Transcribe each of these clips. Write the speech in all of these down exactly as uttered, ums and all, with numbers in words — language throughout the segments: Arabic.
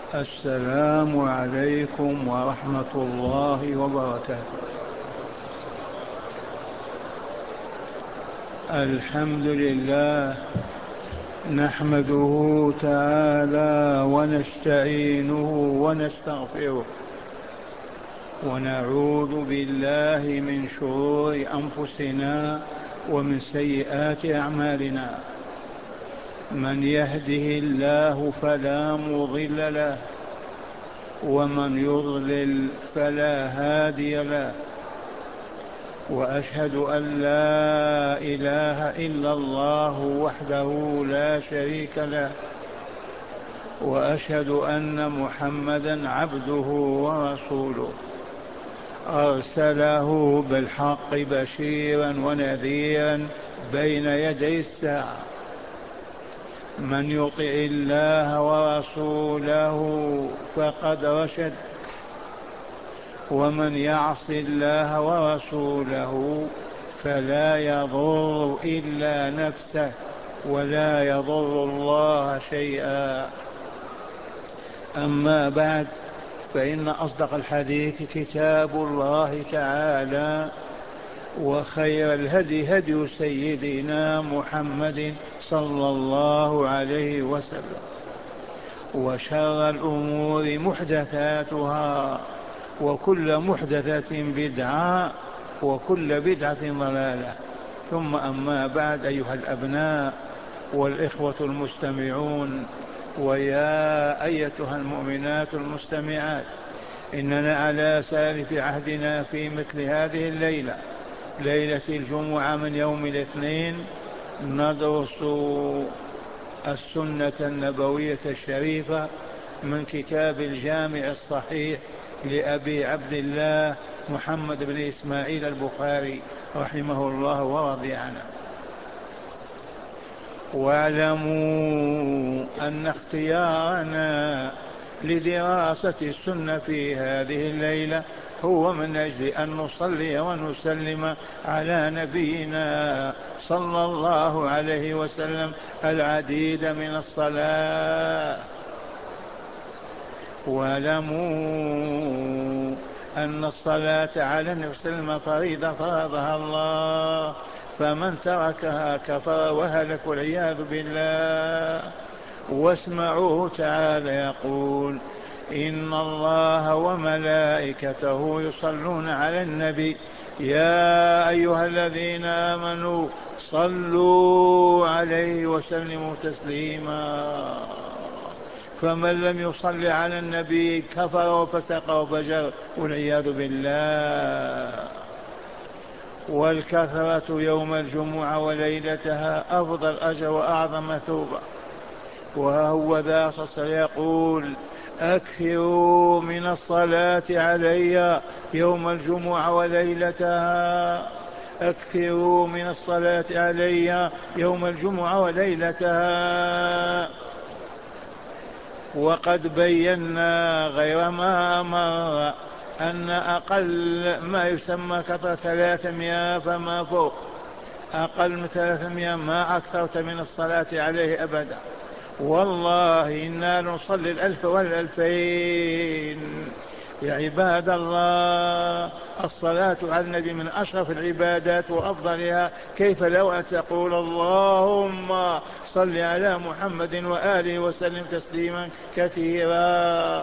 السلام عليكم ورحمة الله وبركاته. الحمد لله نحمده تعالى ونستعينه ونستغفره ونعوذ بالله من شرور أنفسنا ومن سيئات أعمالنا. من يهده الله فلا مضل له ومن يضلل فلا هادي له، وأشهد أن لا إله إلا الله وحده لا شريك له، وأشهد أن محمدا عبده ورسوله أرسله بالحق بشيرا ونذيرا بين يدي الساعة. من يطع الله ورسوله فقد رشد، ومن يعص الله ورسوله فلا يضر إلا نفسه ولا يضر الله شيئا. أما بعد، فإن أصدق الحديث كتاب الله تعالى، وخير الهدي هدي سيدنا محمد صلى الله عليه وسلم، وشر الأمور محدثاتها، وكل محدثة بدعة، وكل بدعة ضلالة. ثم أما بعد، أيها الأبناء والإخوة المستمعون، ويا أيتها المؤمنات المستمعات، إننا على سالف عهدنا في مثل هذه الليلة، ليلة الجمعة من يوم الاثنين، ندرس السنة النبوية الشريفة من كتاب الجامع الصحيح لأبي عبد الله محمد بن إسماعيل البخاري رحمه الله ورضي عنه. واعلموا أن اختيارنا لدراسة السنة في هذه الليلة هو من أجل أن نصلي ونسلم على نبينا صلى الله عليه وسلم العديد من الصلاة. واعلموا أن الصلاة على النبي صلى الله عليه وسلم فريضة فرضها الله، فمن تركها كفر وهلك والعياذ بالله. واسمعوه تعالى يقول: إن الله وملائكته يصلون على النبي يا أيها الذين آمنوا صلوا عليه وسلموا تسليما. فمن لم يصل على النبي كفر وفسق وفجر والعياذ بالله. والكثرة يوم الجمعة وليلتها أفضل أجر وأعظم مثوبة. وهو ذا صلى يقول: أكثروا من الصلاة علي يوم الجمعة وليلتها، أكثروا من الصلاة علي يوم الجمعة وليلتها. وقد بينا غير ما مر أن أقل ما يسمى كثرة ثلاثمائة فما فوق، أقل من ثلاثمائة ما أكثرت من الصلاة عليه أبدا. والله إنا نصلي الألف والألفين. يا عباد الله، الصلاة على النبي من أشرف العبادات وأفضلها، كيف لو أن تقول اللهم صل على محمد وآله وسلم تسليما كثيرا.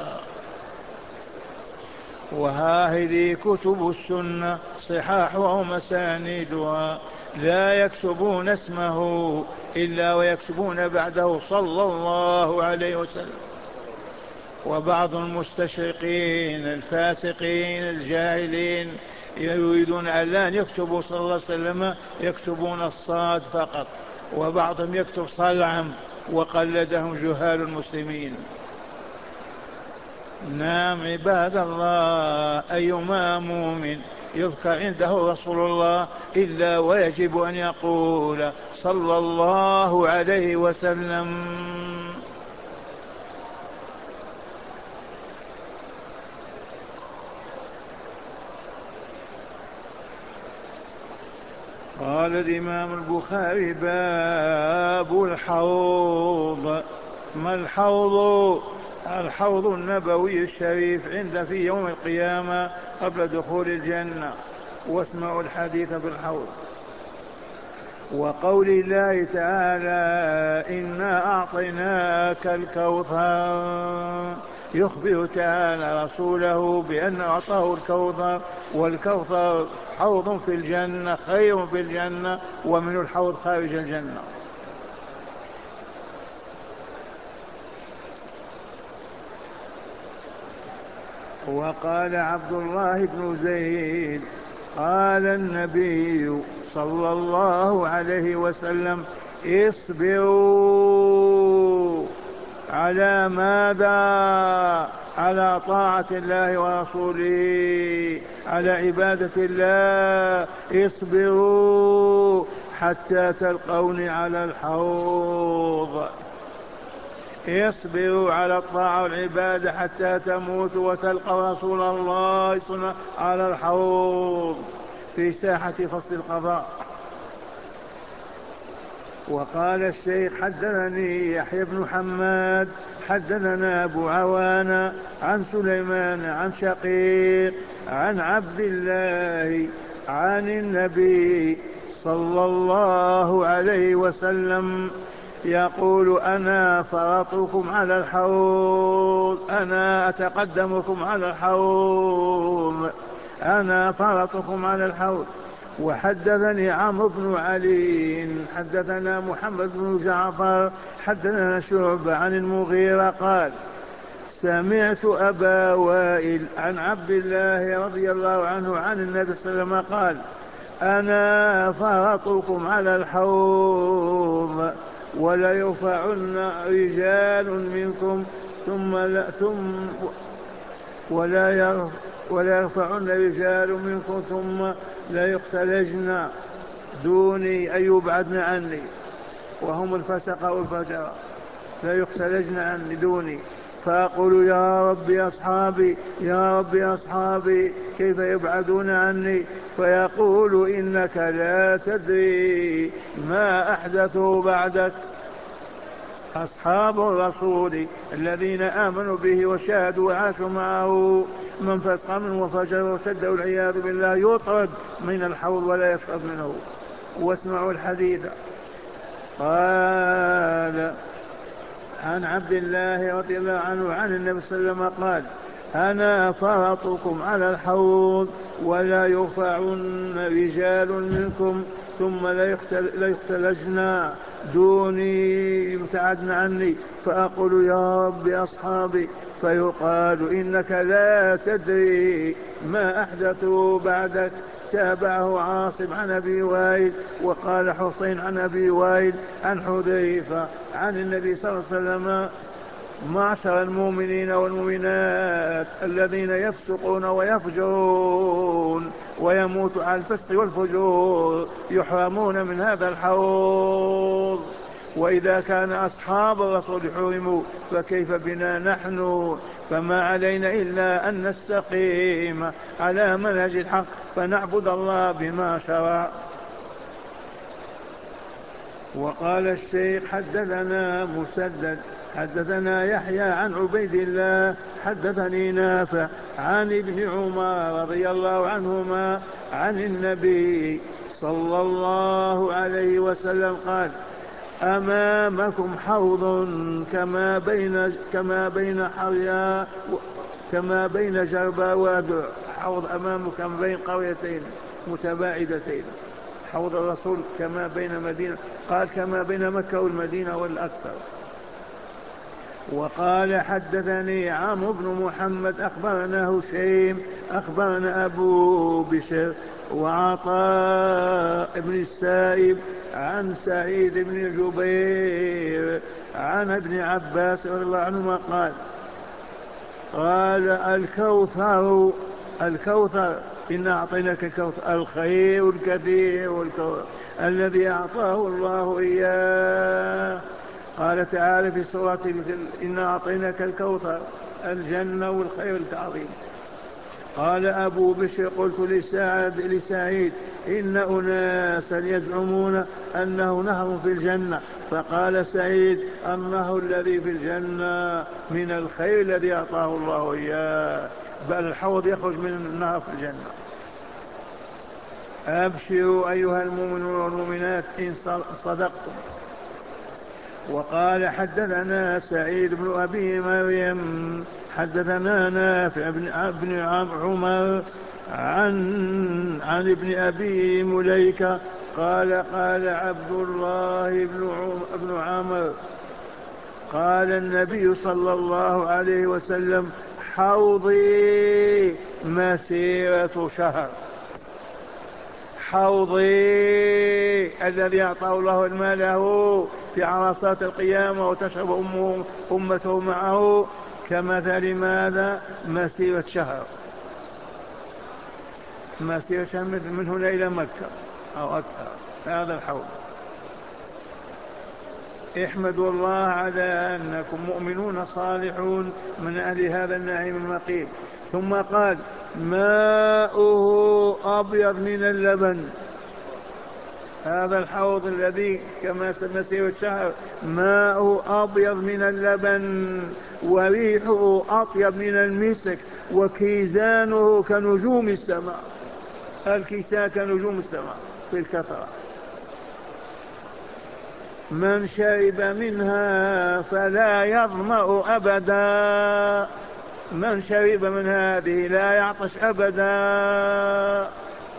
وهذه كتب السنة صحاحها ومسانيدها لا يكتبون اسمه إلا ويكتبون بعده صلى الله عليه وسلم. وبعض المستشرقين الفاسقين الجاهلين يريدون أن لا يكتبوا صلى الله عليه وسلم، يكتبون الصاد فقط، وبعضهم يكتب صلعم، وقلدهم جهال المسلمين. نعم عباد الله، أيما مؤمن يذكر عنده رسول الله إلا ويجب أن يقول صلى الله عليه وسلم. قال الإمام البخاري: باب الحوض. ما الحوض؟ الحوض النبوي الشريف عند في يوم القيامة قبل دخول الجنة. واسمعوا الحديث في الحوض. وقول الله تعالى إنا أعطيناك الكوثر، يخبر تعالى رسوله بأن أعطاه الكوثر، والكوثر حوض في الجنة خير في الجنة، ومن الحوض خارج الجنة. وقال عبد الله بن زيد قال النبي صلى الله عليه وسلم اصبروا على ماذا؟ على طاعة الله ورسوله، على عبادة الله. اصبروا حتى تلقوني على الحوض. اصبروا على الطاعة والعبادة حتى تموتوا وتلقوا رسول الله على الحوض في ساحة فصل القضاء. وقال الشيخ حدثني يحيى بن حماد حدثنا أبو عوانة عن سليمان عن شقيق عن عبد الله عن النبي صلى الله عليه وسلم يقول أنا فرطكم على الحوض، أنا أتقدمكم على الحوض، أنا فرطكم على الحوض. وحدثني عمرو بن علي حدثنا محمد بن جعفر حدثنا شعبة عن المغيرة قال سمعت أبا وائل عن عبد الله رضي الله عنه عن النبي صلى الله عليه وسلم قال أنا فرطكم على الحوض ولا يرفعن رجال منكم ثم لا ثم ولا ولا يرفعن رجال منكم ثم لا يختلجن دوني أي يبعدن عني، وهم الفسق والفجر، لا يختلجن عني دوني. فأقول يا ربي أصحابي يا ربي أصحابي كيف يبعدون عني؟ فيقول إنك لا تدري ما أحدثوا بعدك. أصحاب الرسول الذين آمنوا به وشاهدوا وعاشوا معه من فسق منه وفجر وارتد والعياذ بالله يطرد من الحوض ولا يشرب منه. واسمعوا الحديث. قال عن عبد الله رضي الله عنه عن النبي صلى الله عليه وسلم قال أنا فرطكم على الحوض ولا يرفعن رجال منكم ثم لا يختلجن دوني يبتعدن عني. فأقول يا رب أصحابي فيقال إنك لا تدري ما أحدثوا بعدك. تابعه عاصم عن أبي وائل وقال حسين عن أبي وائل عن حذيفة عن النبي صلى الله عليه وسلم معشر المؤمنين والمؤمنات الذين يفسقون ويفجرون ويموت على الفسق والفجور يحرمون من هذا الحوض. وإذا كان أصحاب الرسول حرموا فكيف بنا نحن؟ فما علينا إلا أن نستقيم على منهج الحق فنعبد الله بما شرع. وقال الشيخ حدثنا مسدد حدثنا يحيى عن عبيد الله حدثني نافع عن ابن عمر رضي الله عنهما عن النبي صلى الله عليه وسلم قال أمامكم حوض كما بين كما بين حريا كما بين جربا ودع. حوض أمامكم بين قريتين متباعدتين. حوض الرسول كما بين مدينة قال كما بين مكة والمدينة والأكثر. وقال حدثني عمرو بن محمد أخبرنا هشيم أخبرنا أبو بشر وعطاء بن السائب عن سعيد بن جبير عن ابن عباس رضي الله عنهما قال قال الكوثر الكوثر إنا أعطيناك الكوثر الخير الكثير والكوثر الذي أعطاه الله إياه. قال تعالى في سورة إنا أعطيناك الكوثر الجنة والخير العظيم. قال أبو بشر قلت لسعد لسعيد إن أناسا يزعمون أنه نهر في الجنة. فقال سعيد: النهر الذي في الجنة من الخير الذي أعطاه الله إياه، بل الحوض يخرج من النهر في الجنة. أبشروا أيها المؤمنون والمؤمنات إن صدقتم. وقال: حدثنا سعيد بن أبي مريم حدثنا نافع بن عمر عن عن ابن أبي مليكة قال: قال عبد الله بن عمرو: قال النبي صلى الله عليه وسلم: حوضي مسيرة شهر. حوضي الذي أعطاه الله الماء له في عرصات القيامة وتشرب أمه أمته معه كمثل ماذا؟ مسيرة شهر. مسيرة شهر من هنا إلى مكة أو أكثر. هذا الحوض. احمدوا الله على أنكم مؤمنون صالحون من أهل هذا النعيم المقيم. ثم قال: ماؤه أبيض من اللبن. هذا الحوض الذي كما مسيرة شهر ماؤه أبيض من اللبن وريحه أطيب من المسك وكيزانه كنجوم السماء. الكيسان كنجوم السماء في الكثرة. من شرب منها فلا يظمأ أبدا. من شرب من هذه لا يعطش أبدا.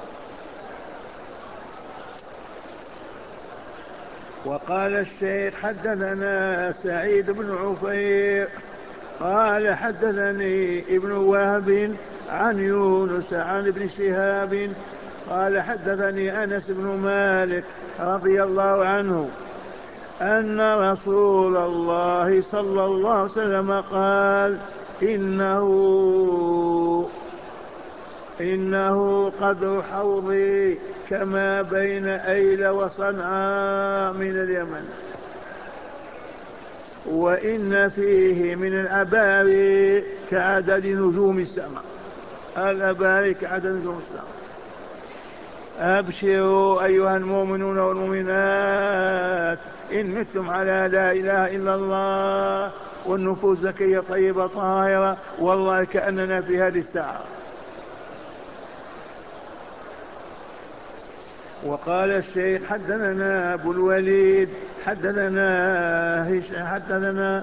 وقال الشيخ: حدثنا سعيد بن عفير قال: حدثني ابن وهب عن يونس عن ابن شهاب قال: حدثني أنس بن مالك رضي الله عنه أن رسول الله صلى الله عليه وسلم قال: إنه إنه قدر حوضي كما بين أيل وصنعاء من اليمن، وإن فيه من الأباري كعدد نجوم السماء. الأباري كعدد نجوم السماء. أبشروا أيها المؤمنون والمؤمنات إن متم على لا إله إلا الله والنفوس زكية طيبة طاهرة، والله كأننا في هذه الساعة. وقال الشيخ: حدثنا أبو الوليد حدثنا حدثنا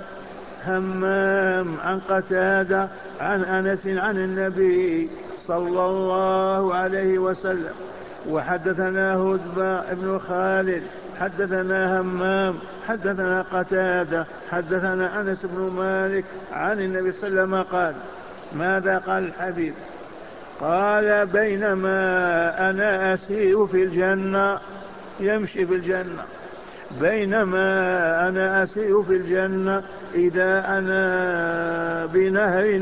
همام عن قتادة عن أنس عن النبي صلى الله عليه وسلم. وحدثنا هدبة بن خالد حدثنا همام حدثنا قتادة حدثنا أنس بن مالك عن النبي صلى الله عليه وسلم قال: ماذا قال الحبيب؟ قال: بينما أنا أسير في الجنة، يمشي في الجنة، بينما أنا أسير في الجنة إذا أنا بنهر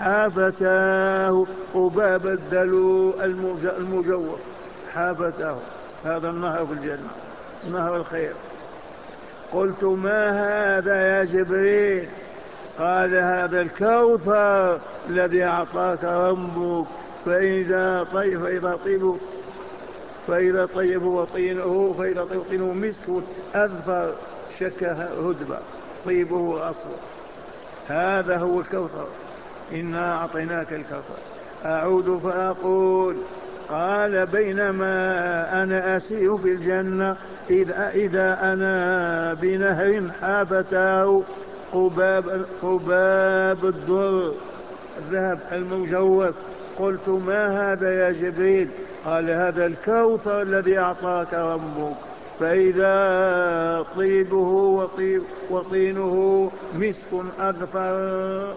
حافتاه قباب الدلو المجوف. حافتاه هذا النهر في الجنة، نهر الخير. قلت: ما هذا يا جبريل؟ قال: هذا الكوثر الذي أعطاك ربك، فإذا طيب فإذا طيب فإذا طيب وطينه فإذا طيب وطينه مسك أذفر شك هدبة طيبه أصفر. هذا هو الكوثر، إنا أعطيناك الكوثر. أعود فأقول: قال: بينما أنا أسير في الجنة إذا, إذا أنا بنهر حافتاه قباب, قباب الدر الذهب المجوف. قلت: ما هذا يا جبريل؟ قال: هذا الكوثر الذي أعطاك ربك، فإذا طيبه وطيب وطينه مسك أذفر.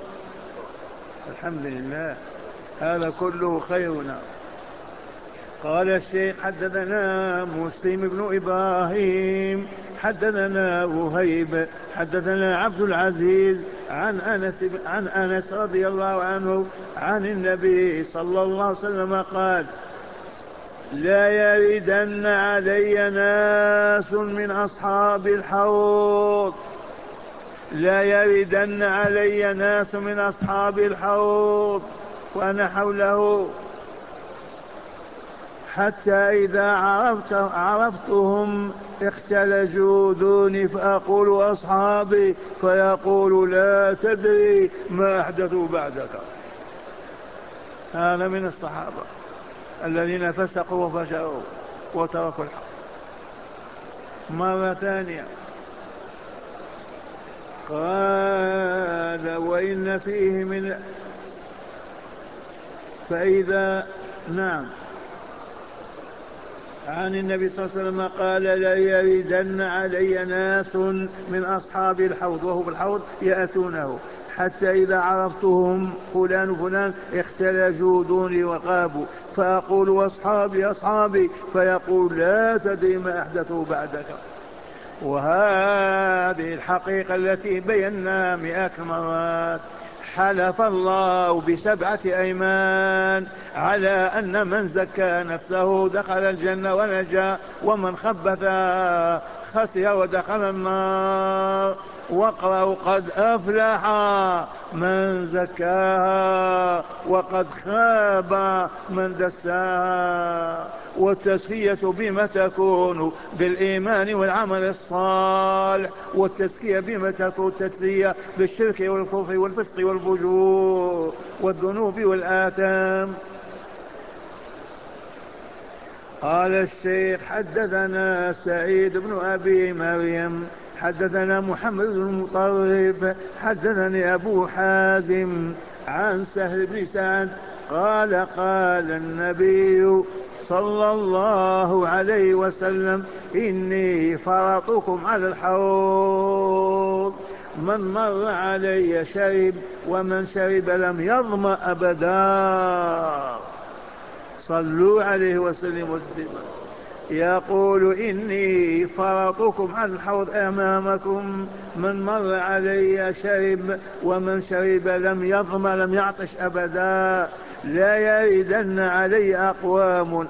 الحمد لله، هذا كله خيرنا. قال الشيخ: حدثنا مسلم بن إبراهيم حدثنا وهيب حدثنا عبد العزيز عن أنس, عن أنس رضي الله عنه عن النبي صلى الله عليه وسلم قال: لا يردن علي ناس من أصحاب الحوض، لا يردن علي ناس من أصحاب الحوض وأنا حوله حتى إذا عرفت عرفتهم اختلجوا دوني فأقول أصحابي فيقول لا تدري ما أحدثوا بعدك. هذا من الصحابة الذين فسقوا وفجروا وتركوا الحق. مرة ثانية قال وإن فيه من فإذا نعم عن النبي صلى الله عليه وسلم قال لا يردن علي ناس من أصحاب الحوض، وهو بالحوض يأتونه، حتى إذا عرفتهم فلان فلان اختلجوا دوني وغابوا فأقول أصحابي أصحابي فيقول لا تدري ما أحدثوا بعدك. وهذه الحقيقة التي بينا مئات مرات. حلف الله بسبعة أيمان على أن من زكى نفسه دخل الجنة ونجا، ومن خبث خسر ودخل النار. واقرأوا قد أفلح من زكاها وقد خاب من دساها. والتزكية بما تكون؟ بالإيمان والعمل الصالح. والتزكية بما تكون؟ التزكية بالشرك والكفر والفسق والفجور والذنوب والآثام. قال الشيخ حدثنا سعيد بن أبي مريم حدثنا محمد بن مطرف حدثني أبو حازم عن سهل بن سعد قال قال النبي صلى الله عليه وسلم إني فرطكم على الحوض، من مر علي شرب ومن شرب لم يظمأ أبدا. صلوا عليه وسلموا تسليما. يقول إني فرطكم على الحوض أمامكم، من مر علي شرب ومن شرب لم يظمأ لم يعطش أبدا. لا يردن علي أقوام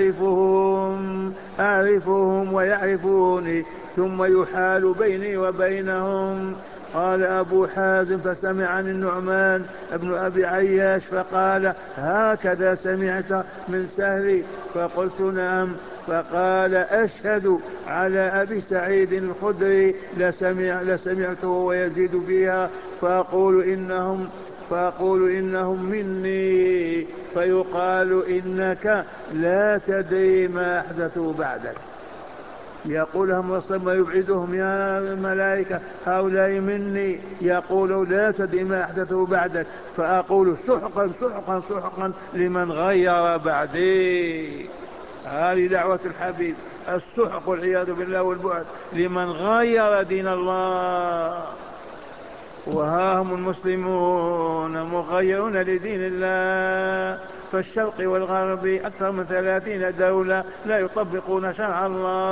أعرفهم أعرفهم ويعرفوني ثم يحال بيني وبينهم. قال أبو حازم فسمع عن النعمان ابن أبي عياش فقال هكذا سمعت من سهل؟ فقلت نعم. فقال أشهد على أبي سعيد الخدري لسمع لسمعته ويزيد فيها فأقول إنهم فأقول إنهم مني فيقال إنك لا تدري ما أحدثوا بعدك. يقولهم رسول ما يبعدهم يا الملائكة هؤلاء مني، يقول لا تدري ما أحدثوا بعدك. فأقول سحقا سحقا سحقا لمن غير بعدي. هذه دعوة الحبيب، السحق والعياذ بالله والبعد لمن غير دين الله. وها هم المسلمون مغيرون لدين الله، فالشرق والغرب أكثر من ثلاثين دولة لا يطبقون شرع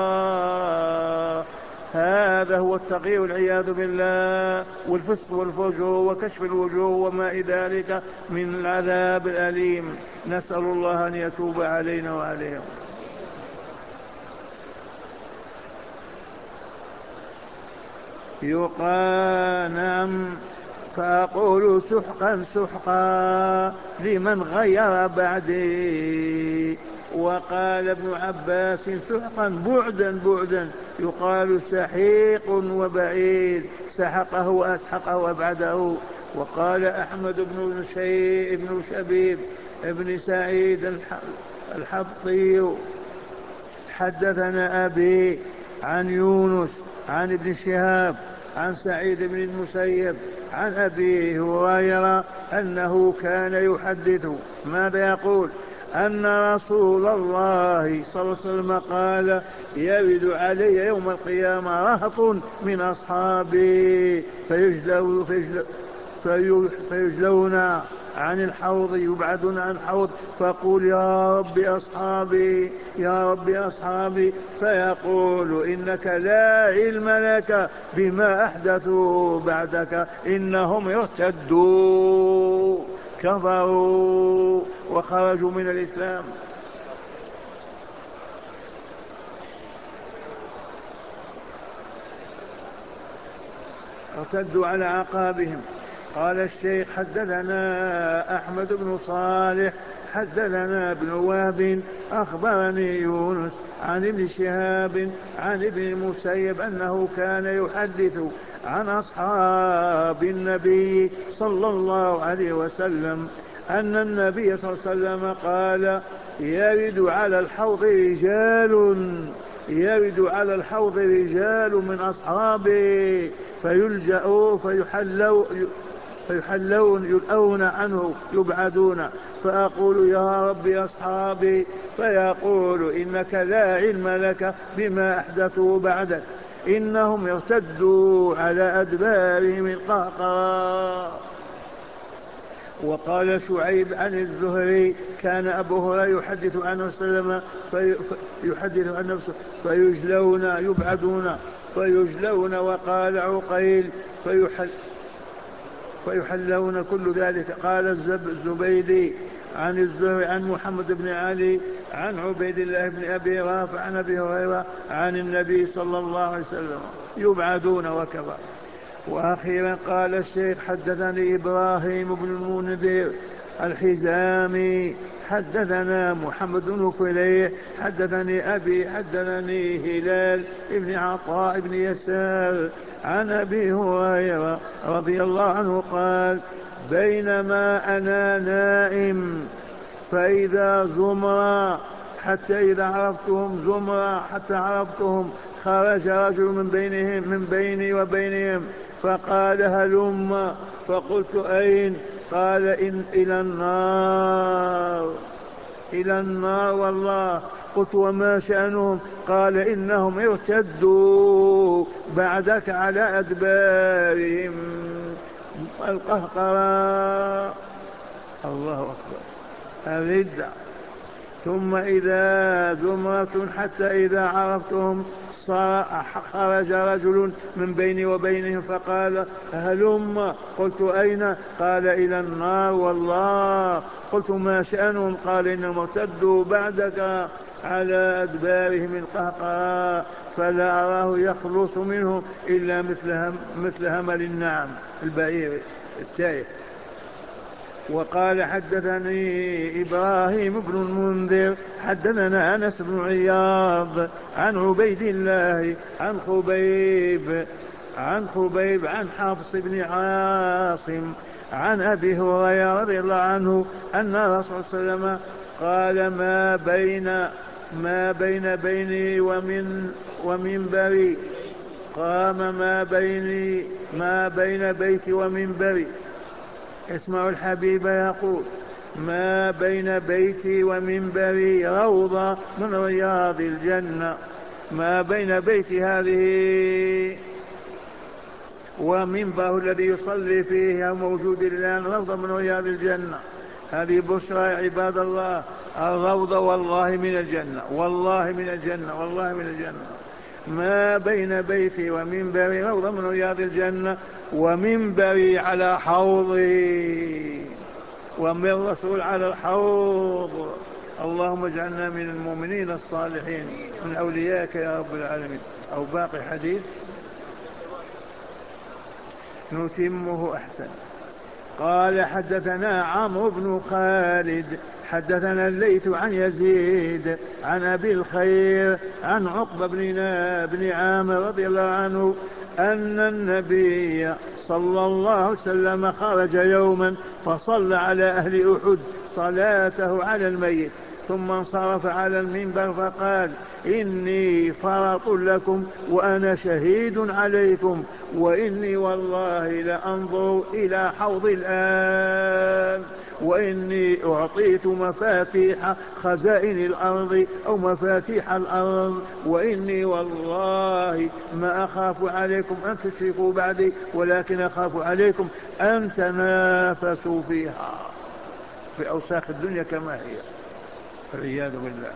الله. هذا هو التغيير والعياذ بالله، والفسق والفجور وكشف الوجوه وما إلى ذلك من العذاب الأليم. نسأل الله أن يتوب علينا وعليهم. يقال نعم. فأقول سحقا سحقا لمن غير بعدي. وقال ابن عباس سحقا بعدا بعدا، يقال سحيق وبعيد، سحقه وأسحقه وأبعده. وقال أحمد بن شيء بن شبيب ابن سعيد الحبطي حدثنا أبي عن يونس عن ابن شهاب عن سعيد بن المسيب عن أبي هريرة أنه كان يحدث. ماذا يقول؟ أن رسول الله صلى الله عليه وسلم قال يرد علي يوم القيامة رهط من أصحابي فيجلو فيجلو فيجلون عن الحوض، يبعدون عن الحوض، فقول يا رب أصحابي يا رب أصحابي، فيقول إنك لا علم لك بما أحدثوا بعدك إنهم ارتدوا كفروا وخرجوا من الإسلام. ارتدوا على عقابهم. قال الشيخ حدثنا أحمد بن صالح حدثنا ابن وهب أخبرني يونس عن ابن شهاب عن ابن المسيب أنه كان يحدث عن أصحاب النبي صلى الله عليه وسلم أن النبي صلى الله عليه وسلم قال: يرد على الحوض رجال يرد على الحوض رجال من أصحابه فيلجأوا فيحلوا فيحلون يلأون عنه يبعدون، فأقول: يا رب أصحابي، فيقول: إنك لا علم لك بما أحدثوا بعدك، إنهم ارتدوا على أدبارهم القهقرى. وقال شعيب عن الزهري: كان أبو هريرة يحدث عن وسلم فيحدث عن نفسه فيجلون يبعدون فيجلون. وقال عقيل: فيحل فيحلون كل ذلك. قال الزبيدي عن الزهري عن محمد بن علي عن عبيد الله بن أبي رافع عن أبي هريرة عن النبي صلى الله عليه وسلم: يبعدون وكذا. وأخيرا قال الشيخ: حدثني إبراهيم بن المنذر الحزامي حدثنا محمد بن فليح حدثني أبي حدثني هلال بن عطاء بن يسار عن أبي هريرة رضي الله عنه قال: بينما أنا نائم فإذا زمرة حتى إذا عرفتهم زمرة حتى عرفتهم خرج رجل من بينهم من بيني وبينهم فقال: هلم. فقلت: أين؟ قال: إن إلى النار إلى النار والله. قلت: وما شأنهم؟ قال: إنهم ارتدوا بعدك على أدبارهم القهقرى. الله أكبر. الردة. ثم إذا زمرة حتى إذا عرفتهم خرج رجل من بيني وبينهم فقال: هلم. قلت: أين؟ قال: إلى النار والله. قلت: ما شأنهم؟ قال: إنهم ارتدوا بعدك على أدبارهم القهقرى فلا أراه يخلص منه إلا مثل, مثل همل النعم البعير التائه. وقال: حدثني إبراهيم بن المنذر حدثنا أنس بن عياض عن عبيد الله عن خبيب عن خبيب عن حفص بن عاصم عن أبي هريرة رضي الله عنه أن الرسول صلى الله عليه وسلم قال: ما بين ما بين بيني ومن ومنبري قام ما بيني ما بين بيتي ومنبري. اسمعوا الحبيب يقول: ما بين بيتي ومنبري روضة من رياض الجنة. ما بين بيتي هذه ومنبره الذي يصلي فيه موجود الآن روضة من رياض الجنة. هذه بشرى يا عباد الله. الروضة والله من الجنة والله من الجنة والله من الجنة. ما بين بيتي ومنبري روضة من رياض الجنة ومنبري على حوضي ومن الرسول على الحوض. اللهم اجعلنا من المؤمنين الصالحين من أوليائك يا رب العالمين. أو باقي حديث نتمه أحسن. قال: حدثنا عمرو بن خالد حدثنا الليث عن يزيد عن أبي الخير عن عقبة بن عامر رضي الله عنه أن النبي صلى الله عليه وسلم خرج يوما فصلى على أهل أحد صلاته على الميت ثم انصرف على المنبر فقال: إني فرط لكم وأنا شهيد عليكم، وإني والله لأنظر إلى حوض الآن، وإني أعطيت مفاتيح خزائن الأرض أو مفاتيح الأرض، وإني والله ما أخاف عليكم أن تشركوا بعدي ولكن أخاف عليكم أن تنافسوا فيها في أوساخ الدنيا كما هي، والعياذ بالله.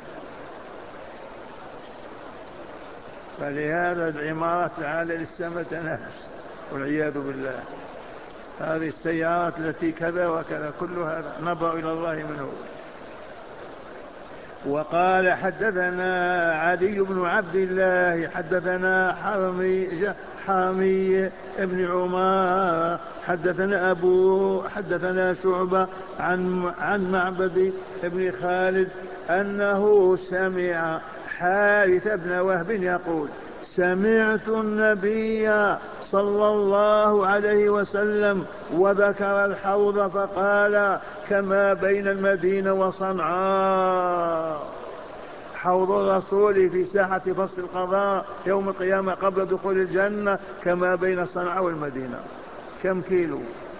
فلهذا العمارة تعالى للسماء تنافس والعياذ بالله. هذه السيارات التي كذا وكذا كل هذا نظر إلى الله منه. وقال حدثنا علي بن عبد الله حدثنا حرمي, حرمي ابن عمر حدثنا أبو حدثنا شعبة عن, عن معبد ابن خالد أنه سمع حارث بن وهب يقول سمعت النبي صلى الله عليه وسلم وذكر الحوض فقال كما بين المدينة وصنعاء. حوض الرسول في ساحة فصل القضاء يوم القيامة قبل دخول الجنة كما بين صنعاء والمدينة. كم كيلو؟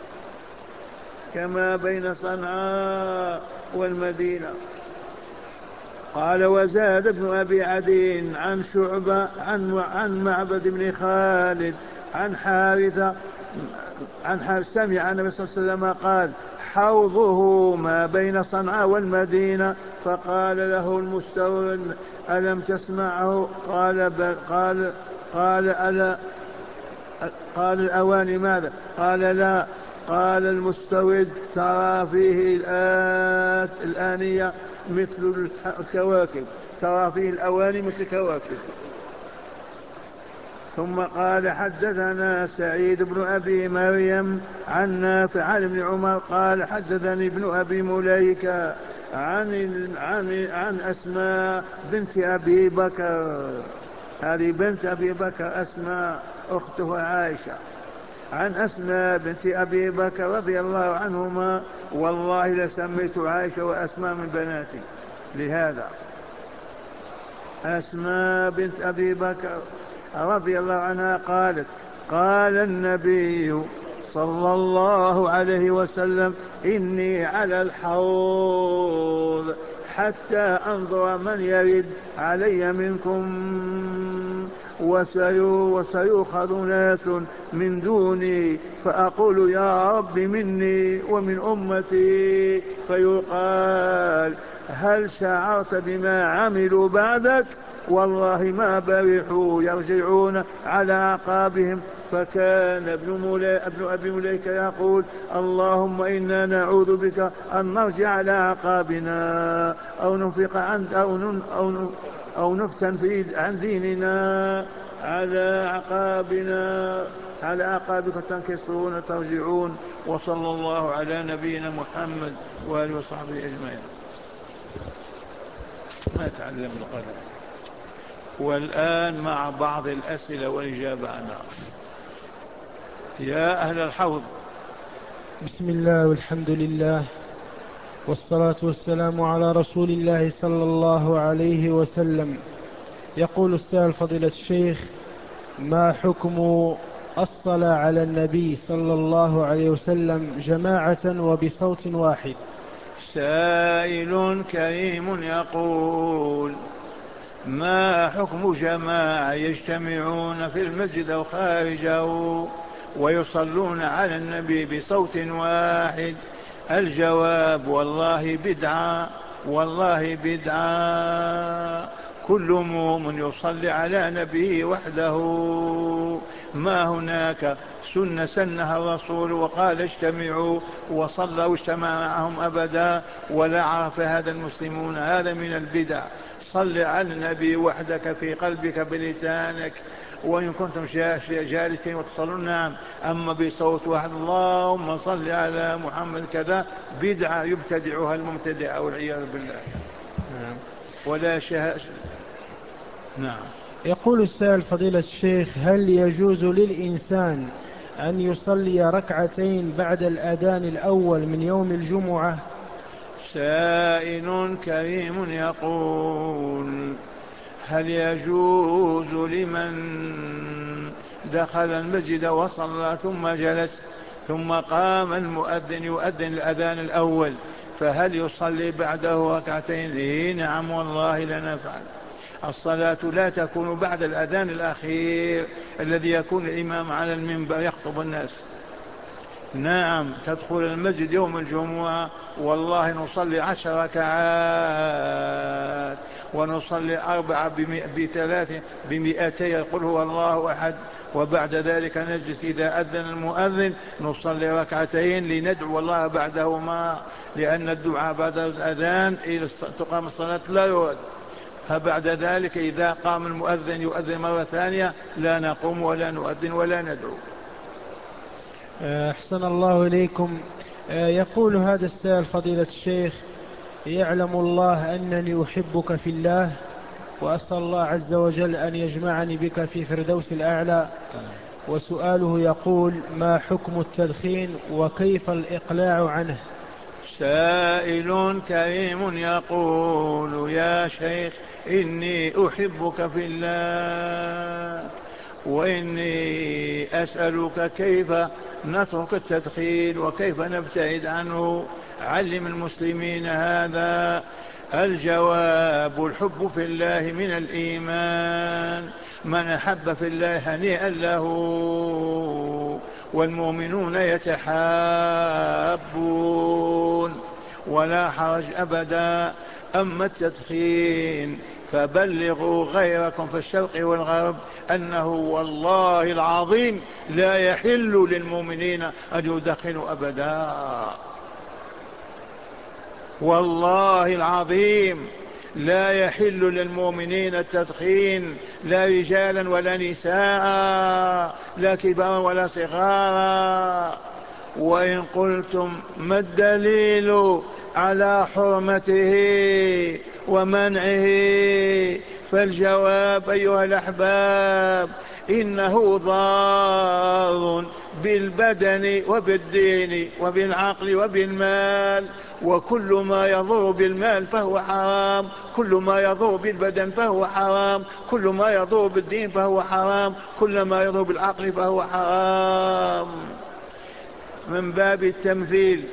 كما بين صنعاء والمدينة. قال وزاد ابن أبي عدي عن شعبة عن, عن معبد بن خالد عن حارثة عن حارث سمع النبي صلى الله عليه وسلم قال حوضه ما بين صنعاء والمدينة. فقال له المستورد ألم تسمعه؟ قال بل. قال قال ألا قال الأواني ماذا؟ قال لا. قال المستورد ترى فيه الآت الآنية مثل الكواكب، ترى فيه الأواني مثل الكواكب. ثم قال حدثنا سعيد بن أبي مريم عن نافع عن ابن عمر قال حدثني ابن أبي مليكة عن, عن, عن أسماء بنت أبي بكر. هذه بنت أبي بكر أسماء أخته عائشة. عن أسماء بنت أبي بكر رضي الله عنهما والله لسميت عائشة وأسماء من بناتي. لهذا أسماء بنت أبي بكر رضي الله عنها قالت قال النبي صلى الله عليه وسلم إني على الحوض حتى أنظر من يرد علي منكم وسيؤخذ ناس من دوني فأقول يا رب مني ومن أمتي فيقال هل شعرت بما عملوا بعدك؟ والله ما برحوا يرجعون على أعقابهم. فكان ابن, ابن أبي مليكة يقول اللهم إنا نعوذ بك أن نرجع على أعقابنا أو ننفق عن أو, نن أو, أو نفتن في عن ديننا على أعقابنا على أعقابك تنكسرون ترجعون. وصلى الله على نبينا محمد وآله وصحبه أجمعين. ما تعلم القدر. والآن مع بعض الأسئلة والإجابة عنها. يا أهل الحوض. بسم الله والحمد لله والصلاة والسلام على رسول الله صلى الله عليه وسلم. يقول السائل فضيلة الشيخ ما حكم الصلاة على النبي صلى الله عليه وسلم جماعة وبصوت واحد؟ سائل كريم يقول ما حكم جماعة يجتمعون في المسجد أو خارجه ويصلون على النبي بصوت واحد؟ الجواب والله بدعة، والله بدعة. كل مؤمن يصلي على نبيه وحده، ما هناك سنة سنها الرسول وقال اجتمعوا وصلوا واجتمع معهم أبدا، ولا عرف هذا المسلمون. هذا من البدع. صل على النبي وحدك في قلبك بلسانك، وإن كنتم جالسين وتصلون نعم، أما بصوت واحد اللهم صل على محمد كذا بدعة يبتدعها المبتدع والعياذ بالله. نعم. ولا شهادة. نعم. يقول السائل فضيلة الشيخ هل يجوز للإنسان أن يصلي ركعتين بعد الأذان الأول من يوم الجمعة؟ سائل كريم يقول هل يجوز لمن دخل المسجد وصلى ثم جلس ثم قام المؤذن يؤذن الأذان الأول فهل يصلي بعده ركعتين؟ إيه نعم والله لا نفعل. الصلاة لا تكون بعد الأذان الأخير الذي يكون الإمام على المنبر يخطب الناس. نعم تدخل المسجد يوم الجمعة والله نصلي عشر ركعات ونصلي أربعة بثلاثة بمئتي قل هو الله أحد وبعد ذلك نجلس إذا أذن المؤذن نصلي ركعتين لندعو الله بعدهما، لأن الدعاء بعد الأذان إذا تقام الصلاة لا يرد. فبعد ذلك إذا قام المؤذن يؤذن مرة ثانية لا نقوم ولا نؤذن ولا ندعو. أحسن الله إليكم. يقول هذا السائل فضيلة الشيخ: يعلم الله أنني أحبك في الله، وأسأل الله عز وجل أن يجمعني بك في فردوس الأعلى. وسؤاله يقول: ما حكم التدخين وكيف الإقلاع عنه؟ سائل كريم يقول: يا شيخ إني أحبك في الله وإني أسألك كيف نترك التدخين وكيف نبتعد عنه، علم المسلمين هذا. الجواب: الحب في الله من الإيمان، من أحب في الله هنيئا له، والمؤمنون يتحابون ولا حرج أبدا. أما التدخين فبلغوا غيركم في الشرق والغرب أنه والله العظيم لا يحل للمؤمنين أن يدخنوا أبدا، والله العظيم لا يحل للمؤمنين التدخين، لا رجالا ولا نساء، لا كبارا ولا صغارا. وإن قلتم ما الدليل على حرمته ومنعه، فالجواب أيها الأحباب: إنه ضار بالبدن وبالدين وبالعقل وبالمال، وكل ما يضر بالمال فهو حرام، كل ما يضر بالبدن فهو حرام، كل ما يضر بالدين فهو حرام، كل ما يضر بالعقل فهو حرام. من باب التمثيل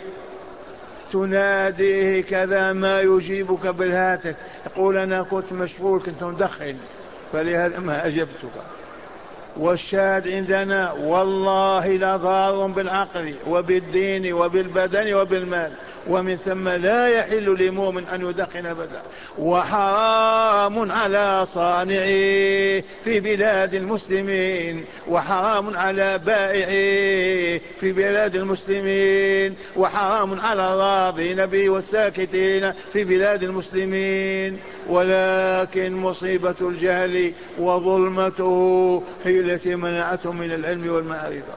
تناديه كذا ما يجيبك بالهاتف، يقول أنا كنت مشغول كنت مدخن فلهذا ما أجبتك. والشاهد عندنا والله لضار بالعقل وبالدين وبالبدن وبالمال، ومن ثم لا يحل لمؤمن أن يدخن أبدا، وحرام على صانعه في بلاد المسلمين، وحرام على بائعه في بلاد المسلمين، وحرام على الراضين به والساكتين في بلاد المسلمين. ولكن مصيبة الجهل وظلمته هي التي منعتهم من العلم والمعرفة.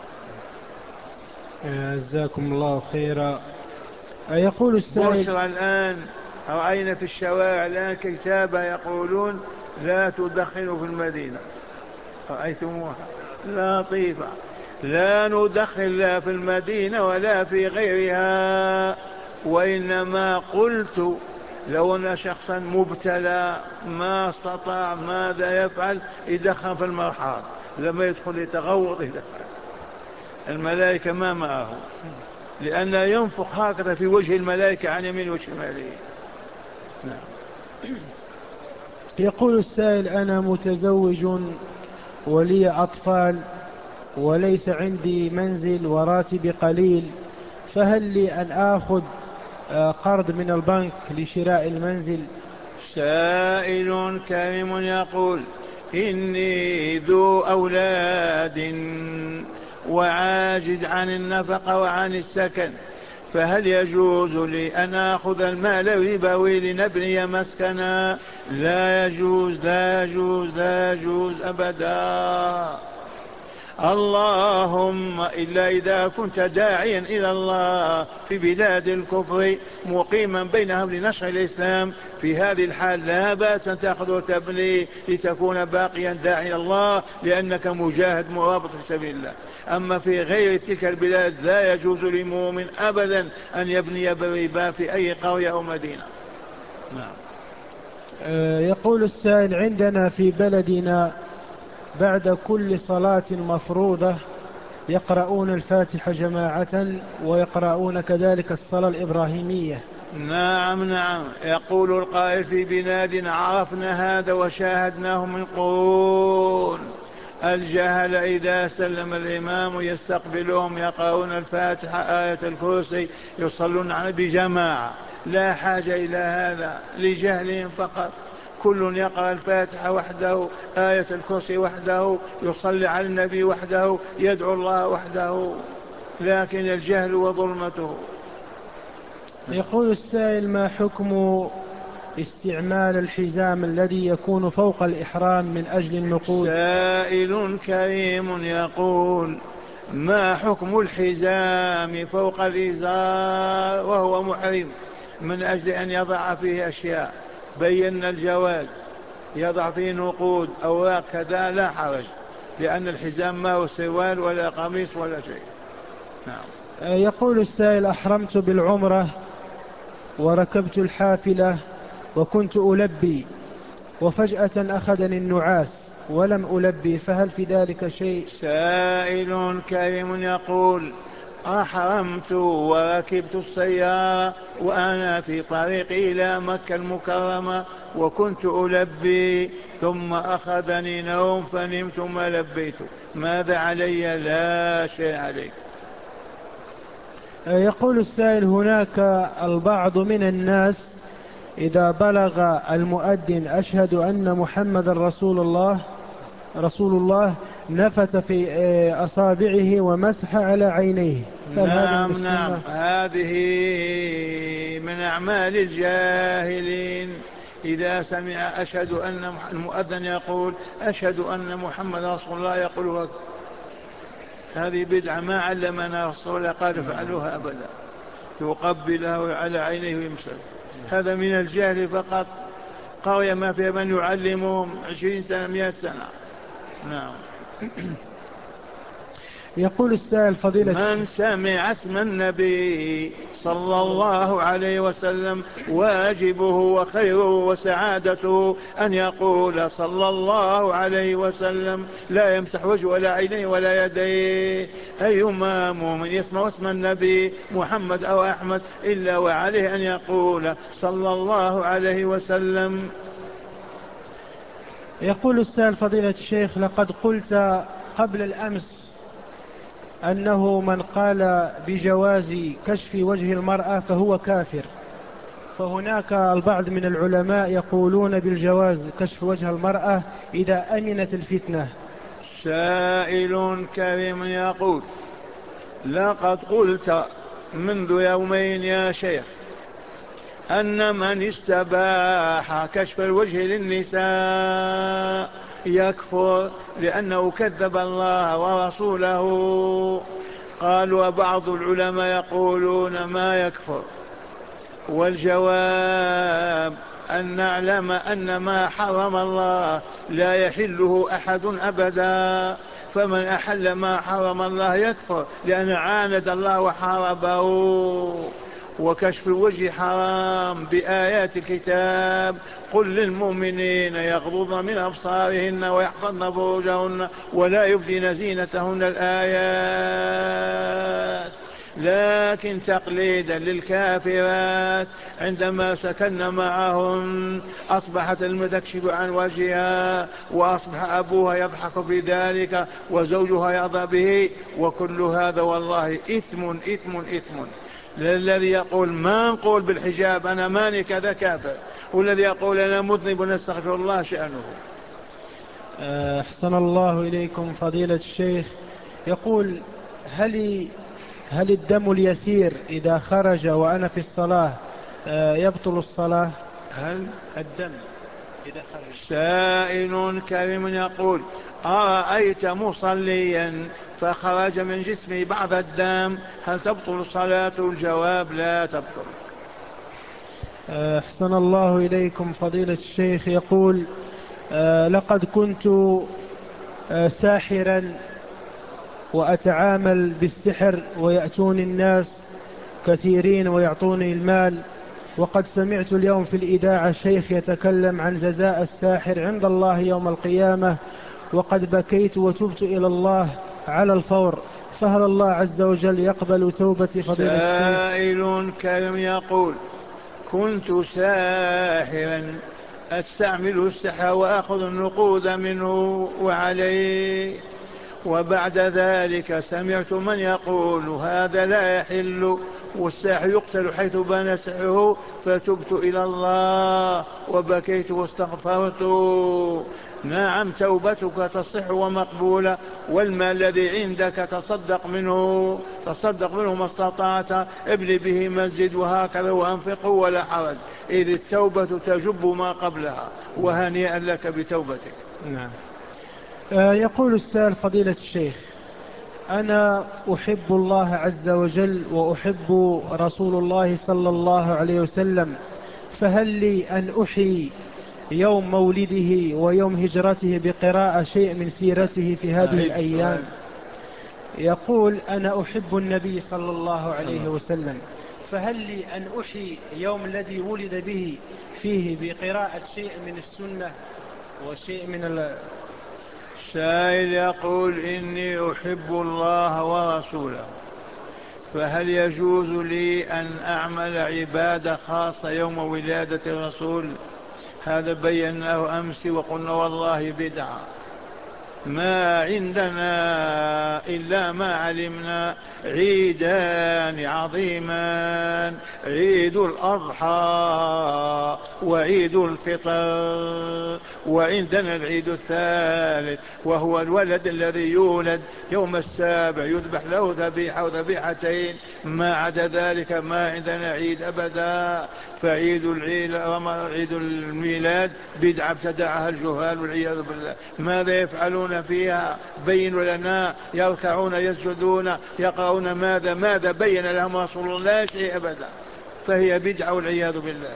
جزاكم الله خيرا. يقول السائل: بشرى الآن رأينا في الشوارع الآن كتابة يقولون لا تدخنوا في المدينة، رأيتموها لطيفة، لا ندخن لا في المدينة ولا في غيرها. وإنما قلت لو أن شخصا مبتلى ما استطاع ماذا يفعل؟ يدخن في المرحاض، لما يدخل يتغوط يدخن، الملائكة ما معه، لأن ينفخ هكذا في وجه الملائكة عن يمين وشماله. نعم. يقول السائل: أنا متزوج ولي أطفال وليس عندي منزل وراتبي قليل، فهل لي أن آخذ قرض من البنك لشراء المنزل؟ سائل كريم يقول: إني ذو أولاد وعاجز عن النفقة وعن السكن، فهل يجوز لي أن أخذ المال الربوي لنبني مسكنا؟ لا يجوز لا يجوز لا يجوز أبدا، اللهم إلا إذا كنت داعيا إلى الله في بلاد الكفر مقيما بينهم لنشر الإسلام، في هذه الحال لا بأس أن تأخذ وتبني لتكون باقيا داعيا إلى الله لأنك مجاهد مرابط في سبيل الله. أما في غير تلك البلاد لا يجوز لمؤمن أبدا أن يبني بالربا في أي قرية أو مدينة. نعم. يقول السائل: عندنا في بلدنا بعد كل صلاة مفروضة يقرؤون الفاتحة جماعة ويقرؤون كذلك الصلاة الإبراهيمية. نعم نعم. يقول القائل في بلاد عرفنا هذا وشاهدناه من قرون: الجهل إذا سلم الإمام يستقبلهم يقرؤون الفاتحة آية الكرسي يصلون بجماعة، لا حاجة إلى هذا لجهلهم فقط. كل يقرأ الفاتحة وحده، آية الكرسي وحده، يصلي على النبي وحده، يدعو الله وحده، لكن الجهل وظلمته. يقول السائل: ما حكم استعمال الحزام الذي يكون فوق الإحرام من أجل النقود؟ سائل كريم يقول: ما حكم الحزام فوق الإزار وهو محرم من أجل أن يضع فيه أشياء؟ بينا الجواز، يضع فيه نقود أو كذا لا حرج، لأن الحزام ما هو سروال ولا قميص ولا شيء. نعم. يقول السائل: أحرمت بالعمرة وركبت الحافلة وكنت ألبي، وفجأة أخذني النعاس ولم ألبي، فهل في ذلك شيء؟ سائل كريم يقول: أحرمت وركبت السيارة وأنا في طريقي إلى مكة المكرمة وكنت ألبي، ثم أخذني نوم فنمت ما لبيت، ماذا علي؟ لا شيء عليك. يقول السائل: هناك البعض من الناس إذا بلغ المؤذن أشهد أن محمد رسول الله رسول الله نفث في أصابعه ومسح على عينيه، نعم نعم، هذه من أعمال الجاهلين. إذا سمع أشهد أن المؤذن يقول أشهد أن محمد رسول الله يقول هذه بدعة ما علمنا رسول الله قال فعلوها أبدا، يقبلها على عينيه ويمسك. هذا من الجهل فقط، قرية ما فيها من يعلمهم عشرين سنة مئة سنة. نعم. يقول السائل: فضيلة من سمع اسم النبي صلى الله عليه وسلم واجبه وخيره وسعادته أن يقول صلى الله عليه وسلم، لا يمسح وجهه ولا عينيه ولا يديه. أيما مؤمن يسمع اسم النبي محمد أو أحمد إلا وعليه أن يقول صلى الله عليه وسلم. يقول السائل: فضيلة الشيخ، لقد قلت قبل الأمس أنه من قال بجواز كشف وجه المرأة فهو كافر، فهناك البعض من العلماء يقولون بالجواز كشف وجه المرأة إذا أمنت الفتنة. سائل كريم يقول: لقد قلت منذ يومين يا شيخ أن من استباح كشف الوجه للنساء يكفر لأنه كذب الله ورسوله. قالوا وبعض العلماء يقولون ما يكفر، والجواب أن نعلم أن ما حرم الله لا يحله أحد أبدا، فمن أحل ما حرم الله يكفر لأن عاند الله وحاربه. وكشف الوجه حرام بآيات الكتاب: قل للمؤمنين يغضضن من أبصارهن ويحفظن فروجهن ولا يبدين زينتهن، الآيات. لكن تقليدا للكافرات عندما سكن معهم أصبحت المتكشف عن وجهها، وأصبح أبوها يضحك في ذلك وزوجها يرضى به، وكل هذا والله إثم إثم إثم. الذي يقول ما نقول بالحجاب أنا ماني كذا كافر، والذي يقول أنا مذنب ونستغفر الله شأنه. أحسن الله إليكم فضيلة الشيخ. يقول: هل هل الدم اليسير إذا خرج وأنا في الصلاة يبطل الصلاة؟ هل الدم إذا خرج. سائل كريم يقول: أرأيت مصليا فخرج من جسمه بعض الدم هل تبطل صلاته؟ الجواب: لا تبطل. أحسن الله إليكم فضيلة الشيخ. يقول: لقد كنت ساحرا وأتعامل بالسحر ويأتوني الناس كثيرين ويعطوني المال، وقد سمعت اليوم في الإذاعة شيخ يتكلم عن جزاء الساحر عند الله يوم القيامة، وقد بكيت وتبت إلى الله على الفور، فهل الله عز وجل يقبل توبتي فضيلة الشيخ؟ سائل كريم يقول: كنت ساحرا أستعمل السحر وأخذ النقود منه وعليه، وبعد ذلك سمعت من يقول هذا لا يحل والساح يقتل حيث بان سحره، فتبت إلى الله وبكيت واستغفرت. نعم توبتك تصح ومقبولة، والمال الذي عندك تصدق منه تصدق منه ما استطعت، ابن به مسجد وهكذا وأنفقه ولا حرج، إذ التوبة تجب ما قبلها، وهنيئا لك بتوبتك. نعم. آه يقول السائل فضيلة الشيخ: أنا أحب الله عز وجل وأحب رسول الله صلى الله عليه وسلم، فهل لي أن أحيي يوم مولده ويوم هجرته بقراءة شيء من سيرته في هذه الأيام؟ يقول: أنا أحب النبي صلى الله عليه وسلم، فهل لي أن أحيي يوم الذي ولد به فيه بقراءة شيء من السنة وشيء من ال... السائل يقول: إني أحب الله ورسوله، فهل يجوز لي أن أعمل عبادة خاصة يوم ولادة الرسول؟ هذا بيناه أمس وقلنا والله بدعة، ما عندنا إلا ما علمنا عيدان عظيمان، عيد الأضحى وعيد الفطر، وعندنا العيد الثالث وهو الولد الذي يولد يوم السابع يذبح له ذبيحة وذبيحتين، ما عدا ذلك ما عندنا عيد أبدا. فعيد العيد عيد الميلاد بدعة ابتدعها الجهال والعياذ بالله. ماذا يفعلون فيها؟ بينوا لنا، يركعون يسجدون يقرؤون، ماذا ماذا بين لهم رسول الله؟ لا شيء أبدا، فهي بدعة والعياذ بالله.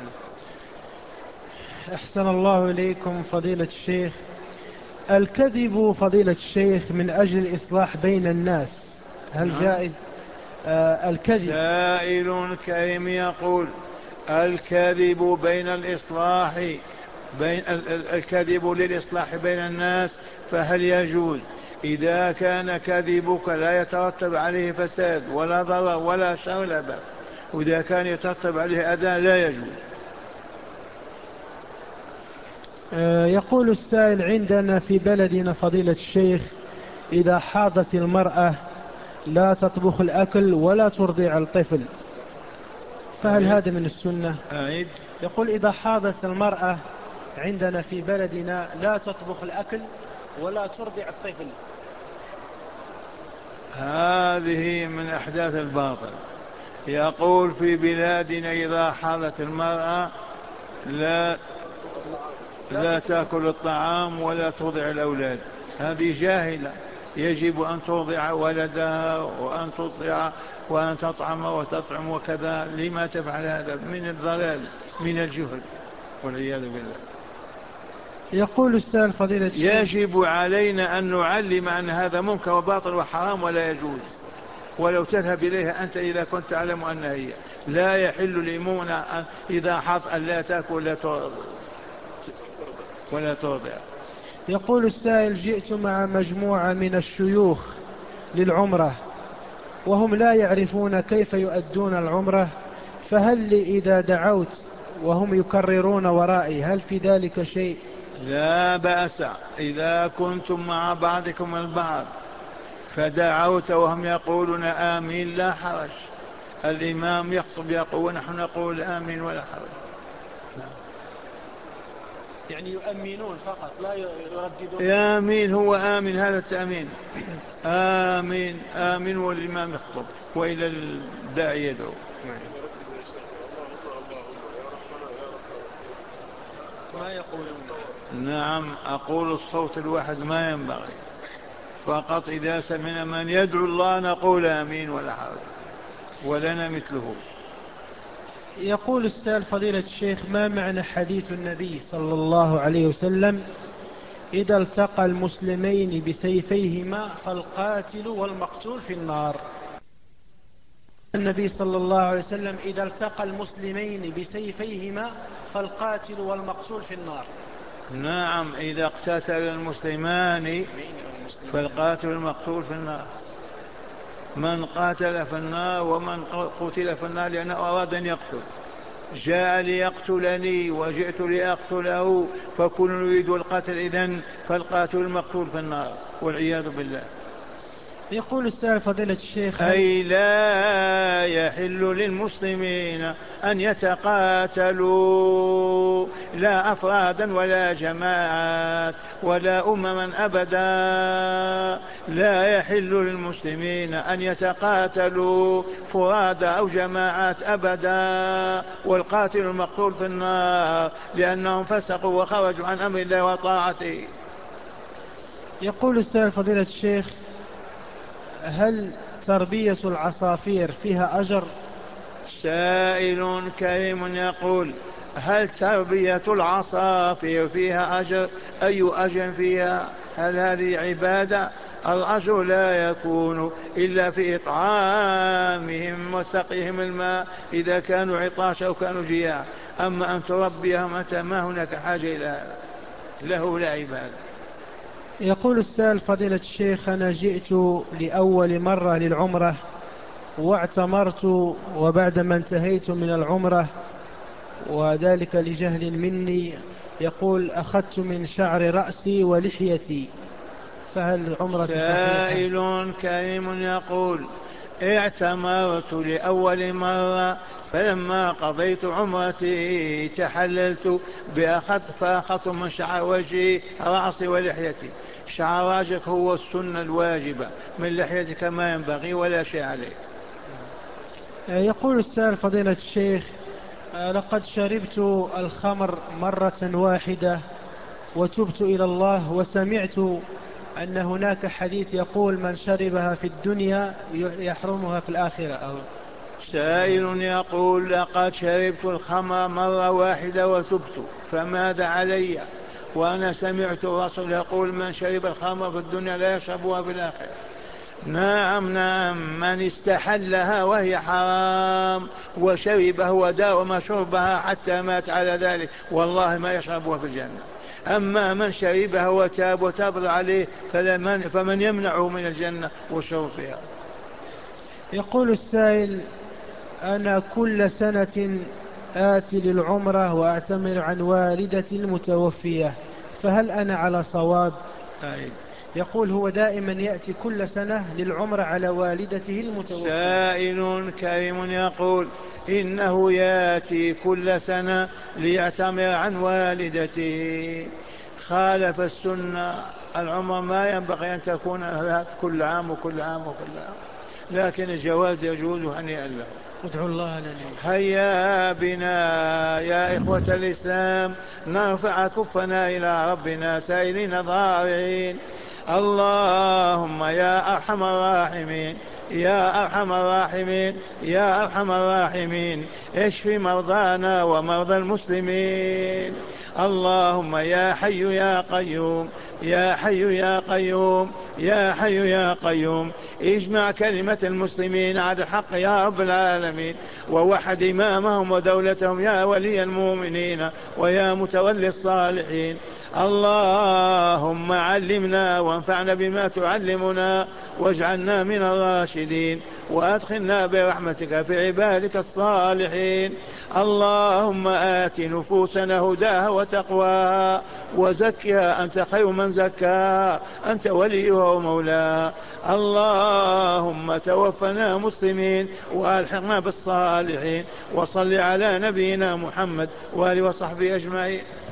أحسن الله إليكم فضيلة الشيخ. الكذب فضيلة الشيخ من أجل الإصلاح بين الناس، هل جائز آه الكذب؟ سائل كريم يقول: الكذب بين الإصلاح بين الكذب للإصلاح بين الناس، فهل يجوز إذا كان كذبك لا يترتب عليه فساد ولا ضرر ولا شر لا بأس، وإذا كان يترتب عليه أذى لا يجوز؟ يقول السائل: عندنا في بلدنا فضيلة الشيخ إذا حاضت المرأة لا تطبخ الأكل ولا ترضع الطفل، فهل هذا من السنة؟ أعيد. يقول: إذا حاضت المرأة عندنا في بلدنا لا تطبخ الأكل ولا ترضع الطفل. هذه من أحداث الباطل. يقول: في بلادنا إذا حاضت المرأة لا لا تأكل الطعام ولا ترضع الأولاد. هذه جاهلة، يجب أن ترضع ولدها وأن تطيع وأن تطعم وتطعم وكذا. لما تفعل هذا؟ من الضلال من الجهل والعياذ بالله. يقول السائل فضيلة الشيخ: يجب علينا أن نعلم أن هذا منكر وباطل وحرام ولا يجوز، ولو تذهب إليها أنت إذا كنت تعلم أنها هي. لا يحل لمؤمنة إذا حط أن لا تأكل ولا ترضع. يقول السائل: جئت مع مجموعة من الشيوخ للعمرة وهم لا يعرفون كيف يؤدون العمرة، فهل لي إذا دعوت وهم يكررون ورائي هل في ذلك شيء؟ لا بأس، إذا كنتم مع بعضكم البعض فدعوت وهم يقولون آمين لا حرج. الإمام يخطب يقول ونحن نقول آمين ولا حرج. يعني يؤمنون فقط لا يرددون؟ آمين هو آمين، هذا التأمين. آمين آمين والإمام يخطب وإلى الداعي يدعو. ما يقولون؟ نعم أقول الصوت الواحد ما ينبغي، فقط إذا سمعنا من يدعو الله نقول آمين ولا حرج، ولنا مثله. يقول السائل فضيلة الشيخ: ما معنى حديث النبي صلى الله عليه وسلم: إذا التقى المسلمين بسيفيهما فالقاتل والمقتول في النار؟ النبي صلى الله عليه وسلم: إذا التقى المسلمين بسيفيهما فالقاتل والمقتول في النار. نعم، إذا اقتتل المسلمان فالقاتل والمقتول في النار. من قاتل في النار ومن قتل في النار لأنه أراد أن يقتل، جاء ليقتلني وجئت لأقتله، فكل يريد القتل إذن فالقاتل المقتول في النار والعياذ بالله. يقول السائل فضيلة الشيخ أي لا يحل للمسلمين أن يتقاتلوا، لا أفرادا ولا جماعات ولا أمما أبدا، لا يحل للمسلمين أن يتقاتلوا فرادا أو جماعات أبدا، والقاتل المقتول في النار لأنهم فسقوا وخرجوا عن أمر الله وطاعته. يقول السائل فضيلة الشيخ هل تربية العصافير فيها أجر؟ سائل كريم يقول هل تربية العصافير فيها أجر؟ أي أجر فيها؟ هل هذه عبادة؟ الأجر لا يكون إلا في إطعامهم وسقيهم الماء إذا كانوا عطاش أو كانوا جياع، أما أن تربيهم أنت ما هناك حاجة إلى هذا، له لا عبادة. يقول السائل فضيلة الشيخ أنا جئت لأول مرة للعمرة واعتمرت، وبعدما انتهيت من العمرة وذلك لجهل مني يقول أخذت من شعر رأسي ولحيتي، فهل عمرة صحيحة؟ سائل كريم يقول اعتمرت لأول مرة فلما قضيت عمرتي تحللت بأخذت فأخذت من شعر وجهي رأسي ولحيتي. شعر رأسك هو السنة الواجبة، من لحيتك ما ينبغي ولا شيء عليه. يقول السائل فضيلة الشيخ لقد شربت الخمر مرة واحدة وتبت إلى الله، وسمعت أن هناك حديث يقول من شربها في الدنيا يحرمها في الآخرة أو... سائل يقول لقد شربت الخمر مرة واحدة وتبت فماذا علي؟ وأنا سمعت الرسول يقول من شرب الخمر في الدنيا لا يشربها في الآخرة. نعم نعم، من استحلها وهي حرام وشربها وداوم شربها حتى مات على ذلك والله ما يشربها في الجنة. أما من شربها وتاب وتاب عليه فمن يمنعه من الجنة والشرب فيها. يقول السائل أنا كل سنة آتي للعمرة وأعتمر عن والدتي المتوفية، فهل أنا على صواب؟ أي. يقول هو دائما يأتي كل سنة للعمرة على والدته المتوفية. سائل كريم يقول إنه يأتي كل سنة ليعتمر عن والدته، خالف السنة. العمر ما ينبغي أن تكون كل عام وكل عام وكل عام، لكن الجواز يجوز هنيئا له. ادعو الله لنا. هيا بنا يا إخوة الإسلام نرفع كفنا إلى ربنا سائلين ضارعين. اللهم يا أرحم الراحمين يا أرحم الراحمين يا أرحم الراحمين اشف مرضانا ومرضى المسلمين. اللهم يا حي يا قيوم يا حي يا قيوم يا حي يا قيوم اجمع كلمة المسلمين على الحق يا رب العالمين، ووحد إمامهم ودولتهم يا ولي المؤمنين ويا متولي الصالحين. اللهم علمنا وانفعنا بما تعلمنا واجعلنا من الراشدين وأدخلنا برحمتك في عبادك الصالحين. اللهم آت نفوسنا هداها وتقواها وزكها أنت خير من زكاها أنت وليها ومولاها. اللهم توفنا مسلمين وألحقنا بالصالحين، وصل على نبينا محمد وآله وصحبه أجمعين.